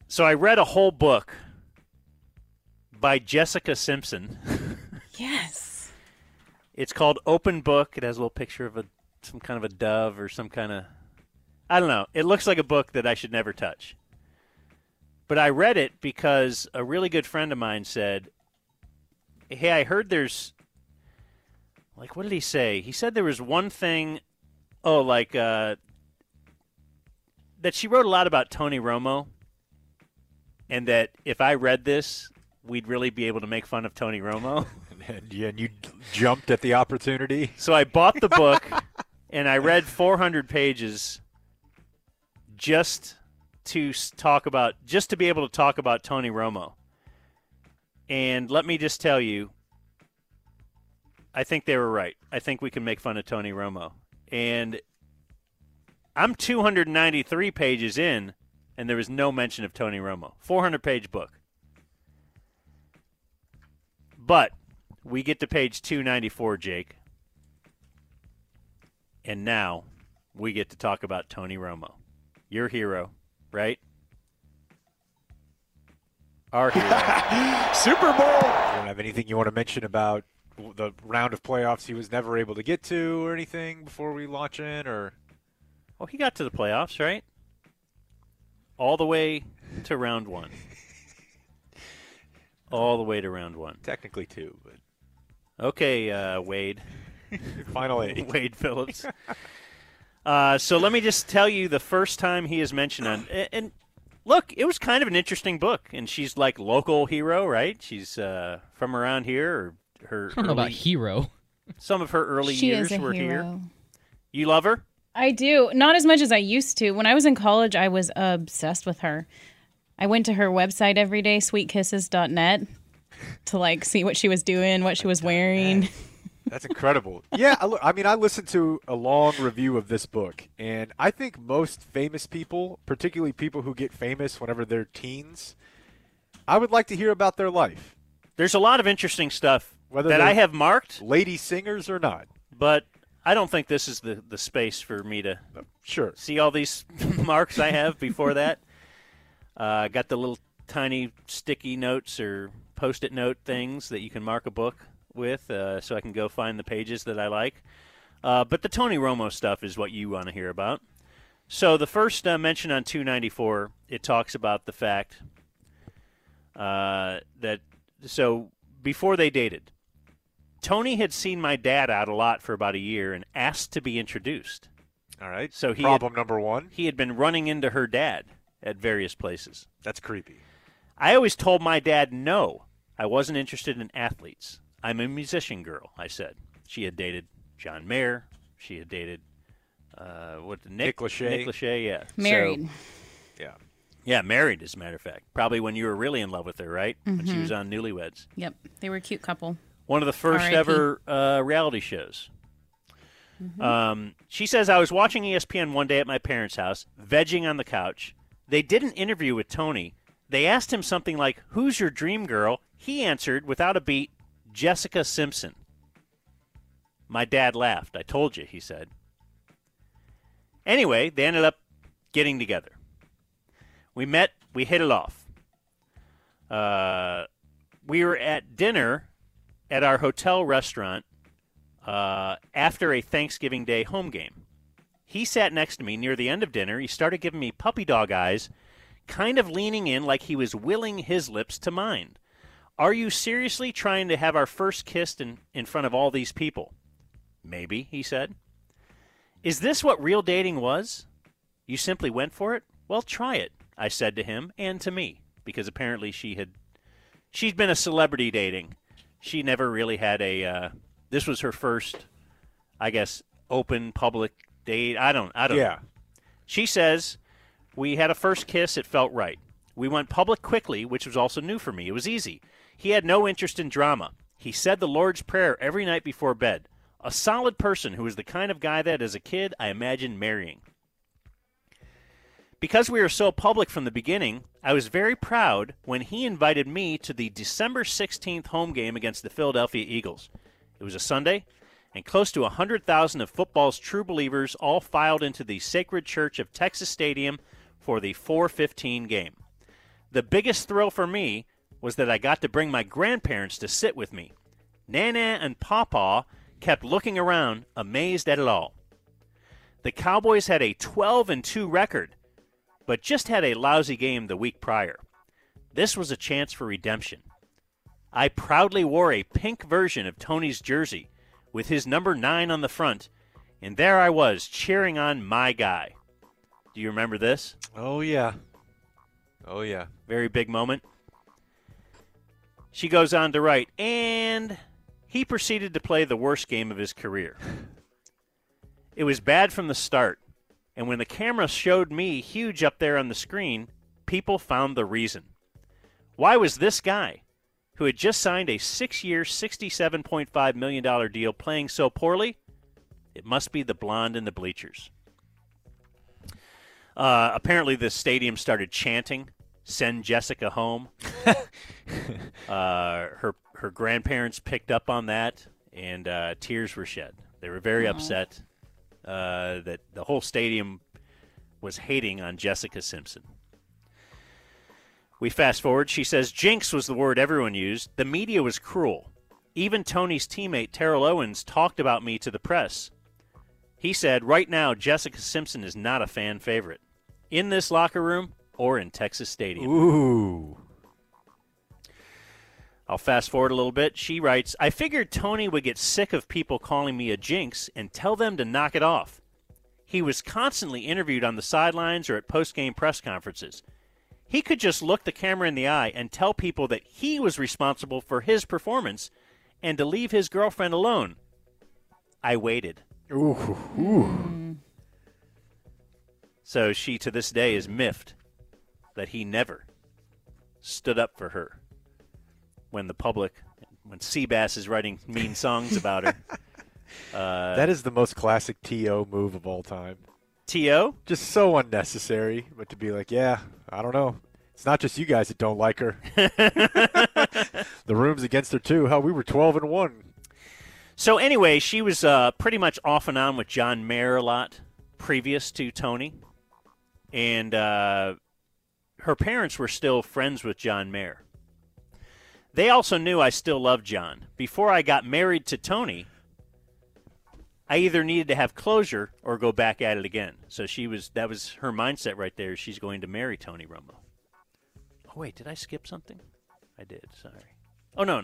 So I read a whole book by Jessica Simpson. Yes. It's called Open Book. It has a little picture of some kind of a dove or some kind of, I don't know. It looks like a book that I should never touch. But I read it because a really good friend of mine said, hey, I heard there's, like, what did he say? He said there was one thing, that she wrote a lot about Tony Romo, and that if I read this, we'd really be able to make fun of Tony Romo. And you jumped at the opportunity. So I bought the book, and I read 400 pages just to be able to talk about Tony Romo. And let me just tell you, I think they were right. I think we can make fun of Tony Romo. And I'm 293 pages in, and there was no mention of Tony Romo. 400-page book. But we get to page 294, Jake. And now we get to talk about Tony Romo. Your hero, right? Our hero. Super Bowl! You don't have anything you want to mention about the round of playoffs he was never able to get to or anything before we launch in? Or Well, he got to the playoffs, right? All the way to round one. All the way to round one. Technically two, but Okay, Wade. Final eight. Wade Phillips. So let me just tell you the first time he is mentioned on – and look, it was kind of an interesting book. And she's like local hero, right? She's from around here. Or her I don't know about hero. Some of her early She years is a were hero. here. You love her? I do. Not as much as I used to. When I was in college, I was obsessed with her. I went to her website every day, sweetkisses.net, to see what she was doing, what she was wearing. That's incredible. Yeah, I listened to a long review of this book, and I think most famous people, particularly people who get famous whenever they're teens, I would like to hear about their life. There's a lot of interesting stuff Whether that they're I have marked, lady singers or not. but I don't think this is the space for me to Sure. see all these marks I have before that. Got the little tiny sticky notes or Post-it note things that you can mark a book with so I can go find the pages that I like. But the Tony Romo stuff is what you want to hear about. So the first mention on 294, it talks about the fact that before they dated, Tony had seen my dad out a lot for about a year and asked to be introduced. All right. So Problem number one. He had been running into her dad at various places. That's creepy. I always told my dad no, I wasn't interested in athletes. I'm a musician girl, I said. She had dated John Mayer. She had dated Nick Lachey. Nick Lachey, yeah. Married. Yeah. Yeah, married, as a matter of fact. Probably when you were really in love with her, right? When she was on Newlyweds. Yep. They were a cute couple. One of the first R.I.P. ever reality shows. She says, I was watching ESPN one day at my parents' house, vegging on the couch. They did an interview with Tony. They asked him something like, who's your dream girl? He answered, without a beat, Jessica Simpson. My dad laughed. I told you, he said. Anyway, they ended up getting together. We met. We hit it off. We were at dinner at our hotel restaurant after a Thanksgiving Day home game. He sat next to me near the end of dinner. He started giving me puppy dog eyes, kind of leaning in like he was willing his lips to mine. Are you seriously trying to have our first kiss in front of all these people? Maybe, he said. Is this what real dating was? You simply went for it? Well, try it, I said to him and to me, because apparently she'd been a celebrity dating. She never really had this was her first, I guess, open public date. I don't know. Yeah. She says, we had a first kiss. It felt right. We went public quickly, which was also new for me. It was easy. He had no interest in drama. He said the Lord's Prayer every night before bed. A solid person who was the kind of guy that, as a kid, I imagined marrying. Because we were so public from the beginning, I was very proud when he invited me to the December 16th home game against the Philadelphia Eagles. It was a Sunday, and close to 100,000 of football's true believers all filed into the Sacred Church of Texas Stadium for the 4:15 game. The biggest thrill for me was that I got to bring my grandparents to sit with me. Nana and Pawpaw kept looking around, amazed at it all. The Cowboys had a 12-2 record, but just had a lousy game the week prior. This was a chance for redemption. I proudly wore a pink version of Tony's jersey with his number 9 on the front, and there I was cheering on my guy. Do you remember this? Oh, yeah. Oh, yeah. Very big moment. She goes on to write, and he proceeded to play the worst game of his career. It was bad from the start, and when the camera showed me huge up there on the screen, people found the reason. Why was this guy, who had just signed a 6-year, $67.5 million deal, playing so poorly? It must be the blonde in the bleachers. Apparently the stadium started chanting, "Send Jessica home." Her grandparents picked up on that, and tears were shed. They were very upset that the whole stadium was hating on Jessica Simpson. We fast forward. She says, jinx was the word everyone used. The media was cruel. Even Tony's teammate, Terrell Owens, talked about me to the press. He said, right now, Jessica Simpson is not a fan favorite. In this locker room or in Texas Stadium. Ooh. I'll fast forward a little bit. She writes, I figured Tony would get sick of people calling me a jinx and tell them to knock it off. He was constantly interviewed on the sidelines or at post-game press conferences. He could just look the camera in the eye and tell people that he was responsible for his performance and to leave his girlfriend alone. I waited. Ooh. So she, to this day, is miffed that he never stood up for her when the public, when Seabass is writing mean songs about her. That is the most classic T.O. move of all time. T.O.? Just so unnecessary, but to be like, yeah, I don't know. It's not just you guys that don't like her. The room's against her, too. Hell, we were 12-1. So anyway, she was pretty much off and on with John Mayer a lot previous to Tony. And her parents were still friends with John Mayer. They also knew I still loved John. Before I got married to Tony, I either needed to have closure or go back at it again. So that was her mindset right there. She's going to marry Tony Romo. Oh, wait, did I skip something? I did, sorry. Oh, no.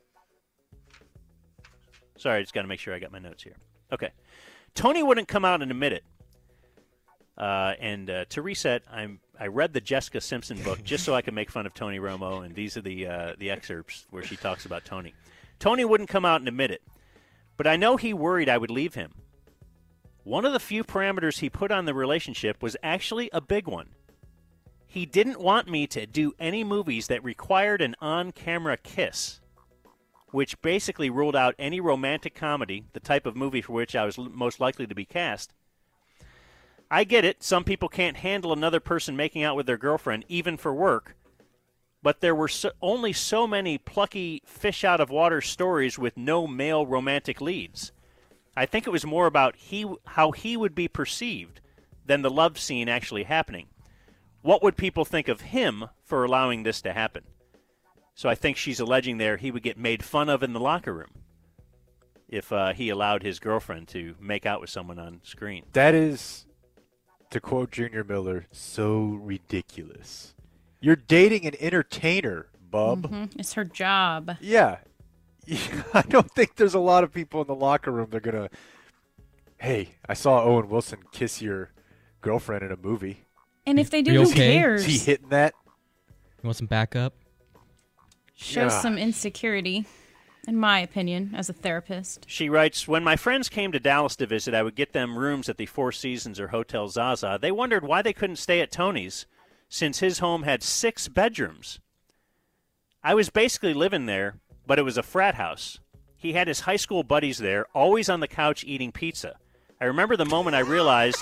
Sorry, I just got to make sure I got my notes here. Okay. Tony wouldn't come out and admit it. And to reset, I read the Jessica Simpson book just so I could make fun of Tony Romo, and these are the excerpts where she talks about Tony. Tony wouldn't come out and admit it, but I know he worried I would leave him. One of the few parameters he put on the relationship was actually a big one. He didn't want me to do any movies that required an on-camera kiss, which basically ruled out any romantic comedy, the type of movie for which I was most likely to be cast. I get it. Some people can't handle another person making out with their girlfriend, even for work. But there were only so many plucky fish-out-of-water stories with no male romantic leads. I think it was more about how he would be perceived than the love scene actually happening. What would people think of him for allowing this to happen? So I think she's alleging there he would get made fun of in the locker room if he allowed his girlfriend to make out with someone on screen. That is, to quote Junior Miller, so ridiculous. You're dating an entertainer, bub. Mm-hmm. It's her job. Yeah. I don't think there's a lot of people in the locker room that are going to, hey, I saw Owen Wilson kiss your girlfriend in a movie. And if they do, You who okay? cares? Is he hitting that? You want some backup? Shows Yeah. some insecurity, in my opinion, as a therapist. She writes, when my friends came to Dallas to visit, I would get them rooms at the Four Seasons or Hotel Zaza. They wondered why they couldn't stay at Tony's, since his home had 6 bedrooms. I was basically living there, but it was a frat house. He had his high school buddies there, always on the couch eating pizza. I remember the moment I realized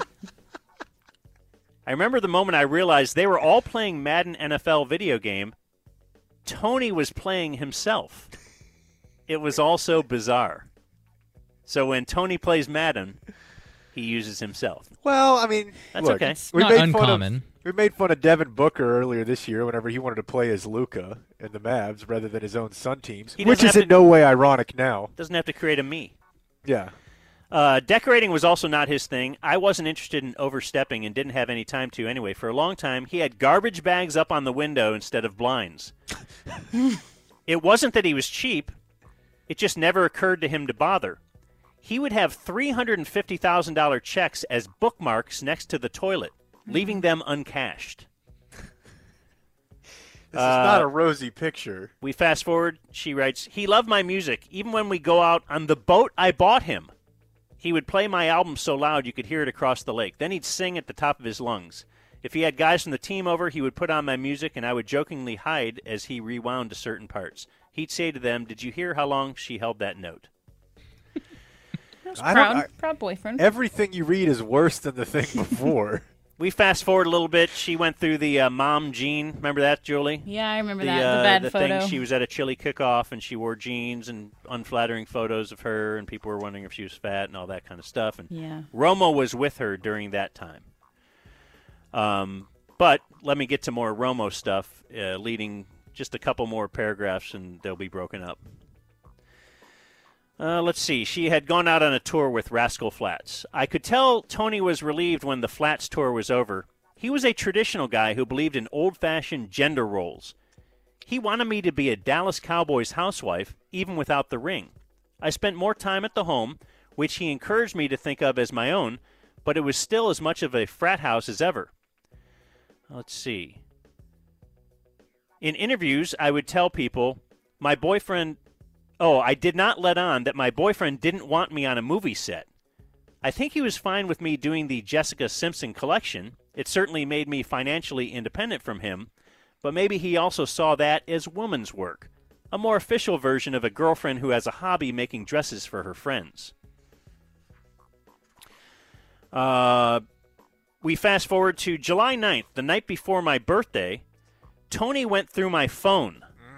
they were all playing Madden NFL video game. Tony was playing himself. It was also bizarre. So when Tony plays Madden, he uses himself. Well, I mean, That's look, okay. It's we not made fun of- uncommon. We made fun of Devin Booker earlier this year whenever he wanted to play as Luka in the Mavs rather than his own Sun teams, He which doesn't is have in to- no way ironic now. Doesn't have to create a me. Yeah. Decorating was also not his thing. I wasn't interested in overstepping and didn't have any time to anyway. For a long time, he had garbage bags up on the window instead of blinds. It wasn't that he was cheap. It just never occurred to him to bother. He would have $350,000 checks as bookmarks next to the toilet, leaving them uncashed. This is not a rosy picture. We fast forward. She writes, he loved my music, even when we go out on the boat I bought him. He would play my album so loud you could hear it across the lake. Then he'd sing at the top of his lungs. If he had guys from the team over, he would put on my music, and I would jokingly hide as he rewound to certain parts. He'd say to them, did you hear how long she held that note? Proud boyfriend. Everything you read is worse than the thing before. We fast forward a little bit. She went through the mom jean. Remember that, Julie? Yeah, I remember that. The bad photo. Thing, she was at a chili cook-off, and she wore jeans and unflattering photos of her, and people were wondering if she was fat and all that kind of stuff. And Yeah. Romo was with her during that time. But let me get to more Romo stuff, leading just a couple more paragraphs, and they'll be broken up. Let's see. She had gone out on a tour with Rascal Flatts. I could tell Tony was relieved when the Flatts tour was over. He was a traditional guy who believed in old-fashioned gender roles. He wanted me to be a Dallas Cowboys housewife, even without the ring. I spent more time at the home, which he encouraged me to think of as my own, but it was still as much of a frat house as ever. Let's see. In interviews, I would tell people, my boyfriend... Oh, I did not let on that my boyfriend didn't want me on a movie set. I think he was fine with me doing the Jessica Simpson collection. It certainly made me financially independent from him, but maybe he also saw that as woman's work, a more official version of a girlfriend who has a hobby making dresses for her friends. We fast forward to July 9th, the night before my birthday. Tony went through my phone.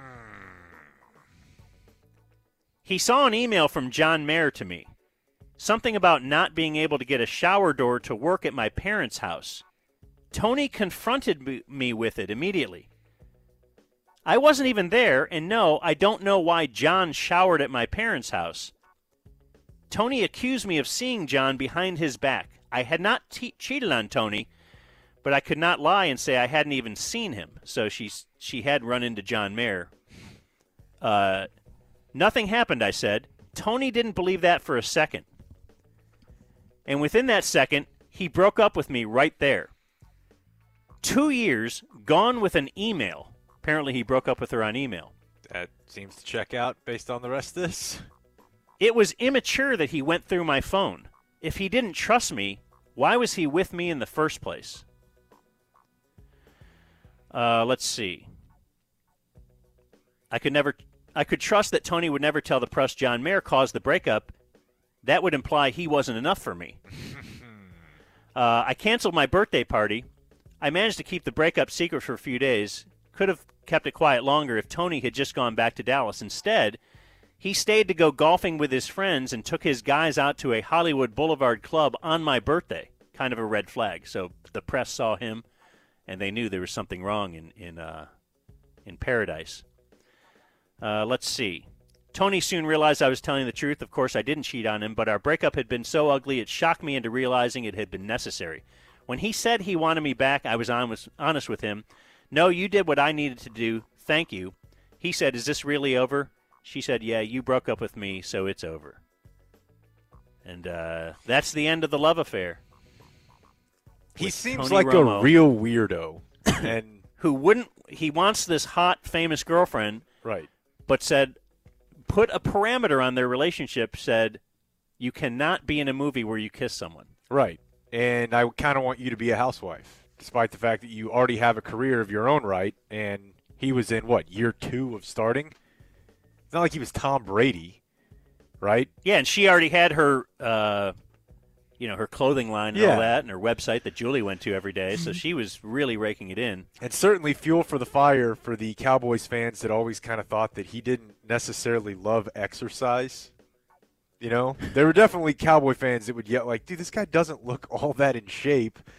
He saw an email from John Mayer to me. Something about not being able to get a shower door to work at my parents' house. Tony confronted me with it immediately. I wasn't even there, and no, I don't know why John showered at my parents' house. Tony accused me of seeing John behind his back. I had not cheated on Tony, but I could not lie and say I hadn't even seen him. So she had run into John Mayer. Nothing happened, I said. Tony didn't believe that for a second. And within that second, he broke up with me right there. 2 years gone with an email. Apparently he broke up with her on email. That seems to check out based on the rest of this. It was immature that he went through my phone. If he didn't trust me, why was he with me in the first place? Let's see. I could trust that Tony would never tell the press John Mayer caused the breakup. That would imply he wasn't enough for me. I canceled my birthday party. I managed to keep the breakup secret for a few days. Could have kept it quiet longer if Tony had just gone back to Dallas. Instead, he stayed to go golfing with his friends and took his guys out to a Hollywood Boulevard club on my birthday. Kind of a red flag. So the press saw him, and they knew there was something wrong in Paradise. Let's see. Tony soon realized I was telling the truth. Of course, I didn't cheat on him, but our breakup had been so ugly it shocked me into realizing it had been necessary. When he said he wanted me back, I was honest with him. No, you did what I needed to do. Thank you. He said, is this really over? She said, yeah, you broke up with me, so it's over. And that's the end of the love affair. He with seems Tony like Romo, a real weirdo. And he wants this hot, famous girlfriend, right. but said, put a parameter on their relationship, said, you cannot be in a movie where you kiss someone. Right. And I kind of want you to be a housewife, despite the fact that you already have a career of your own right, and he was in, year 2 of starting? It's not like he was Tom Brady, right? Yeah, and she already had her, her clothing line and all that, and her website that Julie went to every day, so she was really raking it in. And certainly fuel for the fire for the Cowboys fans that always kind of thought that he didn't necessarily love exercise. There were definitely Cowboy fans that would yell like, dude, this guy doesn't look all that in shape.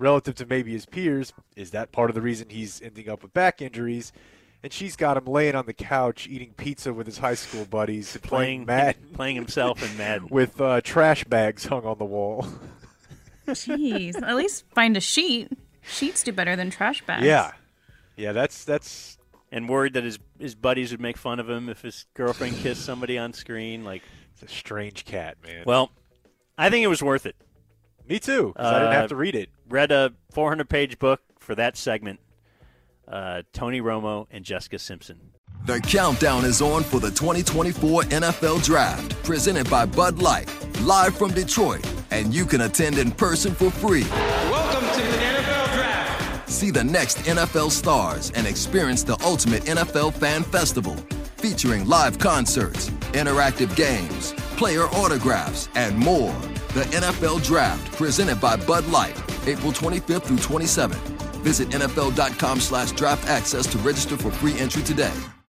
relative to maybe his peers. Is that part of the reason he's ending up with back injuries? And she's got him laying on the couch eating pizza with his high school buddies, playing Madden, playing himself in Madden with trash bags hung on the wall. Jeez, at least find a sheet. Sheets do better than trash bags. Yeah, that's. And worried that his buddies would make fun of him if his girlfriend kissed somebody on screen. Like, it's a strange cat, man. Well, I think it was worth it. Me too, 'cause I didn't have to read it. Read a 400-page book for that segment. Tony Romo and Jessica Simpson. The countdown is on for the 2024 NFL Draft, presented by Bud Light, live from Detroit, and you can attend in person for free. Welcome to the NFL Draft. See the next NFL stars and experience the ultimate NFL fan festival, featuring live concerts, interactive games, player autographs, and more. The NFL Draft, presented by Bud Light, April 25th through 27th. Visit NFL.com/draft access to register for free entry today.